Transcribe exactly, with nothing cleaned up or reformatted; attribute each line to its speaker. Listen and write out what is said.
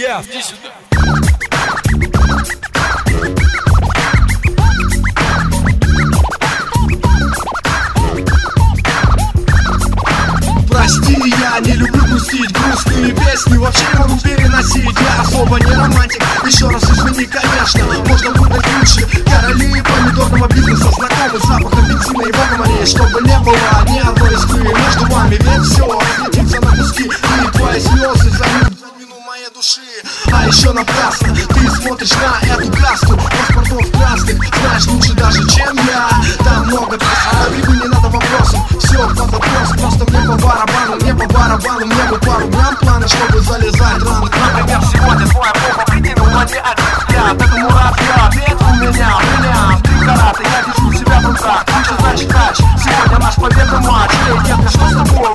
Speaker 1: Лев, иди сюда.
Speaker 2: Прости, я не люблю грустить, грустные песни вообще не могу переносить. Я особо не романтик, еще раз извини, конечно. Можно выбрать лучше короли помидорного бизнеса, знакомый с запахом бензина и вагомарей, чтобы не было ни одной искры между вами. Ведь все разлетится на куски, и твои слезы зальют глубину моей души. А еще напрасно ты смотришь на эту краску паспортов красных, знаешь лучше даже, чем я. Там много трасс, а либо не надо вопросов. Все под вопрос, просто мне по барабану, мне по барабану, мне бы пару грамм плана, чтобы залезать рано.
Speaker 3: Например, сегодня твоя попа прикинула не один взгляд. Этому рад я, ответ у меня, бриллиант, три карата, я держу себя в руках. Лучше значит тач, сегодня наш победный матч. Эй, детка, что с тобой?